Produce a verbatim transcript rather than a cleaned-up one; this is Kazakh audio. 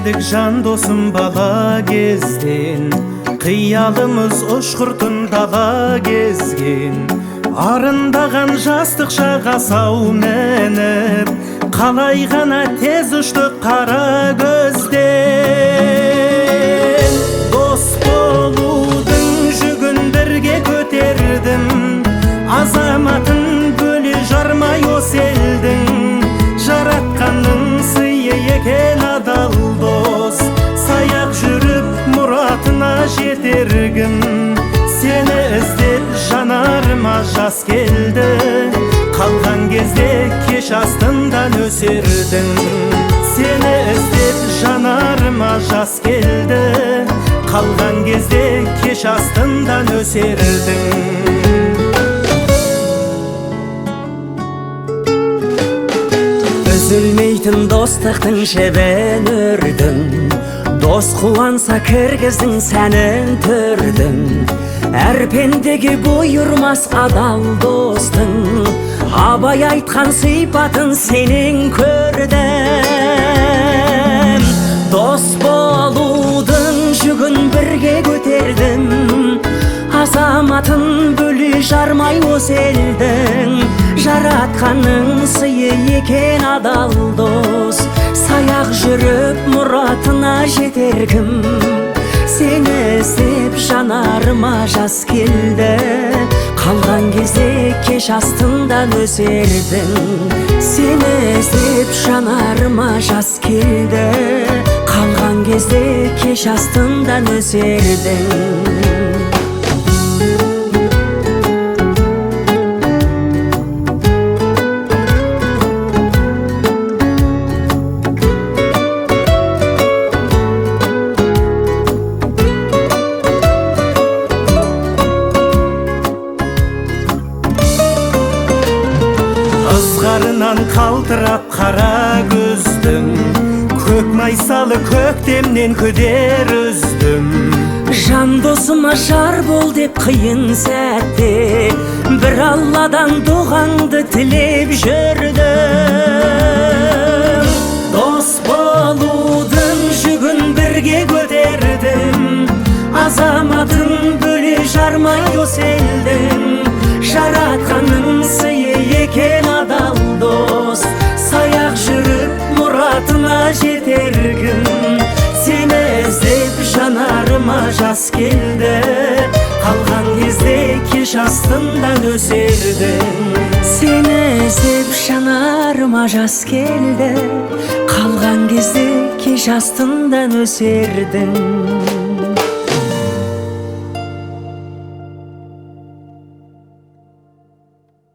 едік жан досым бала кезден, қиялымыз ұшқыртын дала кезген. Арындаған жастық шаға сау мәніп, қалай ғана тез ұштық қара көзден. Дос болудың жүгін бірге көтердім, азаматын бөле жармай осы елдің. Жаратқанның сыйы екен адал дос, саяқ жүріп мұратына жетергім. Сені іздеп жанарыма жас келді, қалған кезде кеш астындан өсердің. Сені іздеп жанарыма жас келді, қалған кезде кеш астындан өсердің. Үзілмейтін достықтың шебен үрдің, дос қуанса кіргіздің сәнін түрдің. Әр пендеге бұйырмас адал достың, абай айтқан сипатын сенен көрдім. Дос болудың жүгін бірге көтердім, азаматын бөле жармай осы елдің. Жаратқанның сыйы екен адал дос, саяқ жүріп мұратына жетергім. Сені іздеп жанарыма жас келді, қалған кезде кеш астындан өсердің. Сені іздеп жанарыма жас келді, қалған кезде кеш астындан өсердің. Ызғарынан қалтырап қара көздің, көк майсалы көктемнен көдер үздім. Жан досыма жар бол деп қиын сәтте, бір алладан дұғаңды тілеп жүрдім. Дос болудың жүгін бірге көтердім, азаматын бөле жармай осы елдің. Жаратқанның сыйы екен адал дос, саяқ жүріп мұратына жетергім. Сені іздеп жанарыма жас келді, қалған кезде кеш астындан өсердің. Сені іздеп жанарыма жас келді, қалған кезде кеш астындан өсердің.